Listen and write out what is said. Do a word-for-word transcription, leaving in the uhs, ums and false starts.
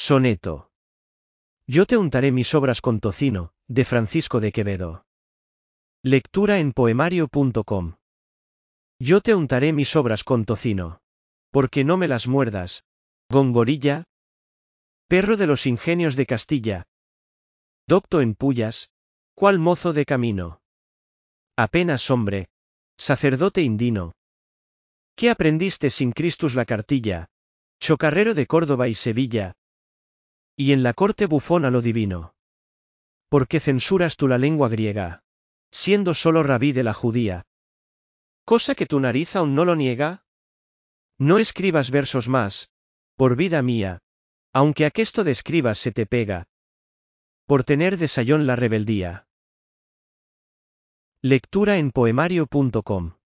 Soneto. Yo te untaré mis obras con tocino, de Francisco de Quevedo. Lectura en poemario punto com. Yo te untaré mis obras con tocino. Porque no me las muerdas, gongorilla. Perro de los ingenios de Castilla. Docto en pullas, cual mozo de camino. Apenas hombre, sacerdote indino. ¿Qué aprendiste sin Cristus la cartilla? Chocarrero de Córdoba y Sevilla. Y en la corte bufón a lo divino. ¿Por qué censuras tú la lengua griega? Siendo solo rabí de la judía. ¿Cosa que tu nariz aún no lo niega? No escribas versos más, por vida mía, aunque aquesto de escribas se te pega. Por tener de sayón la rebeldía. Lectura en poemario punto com.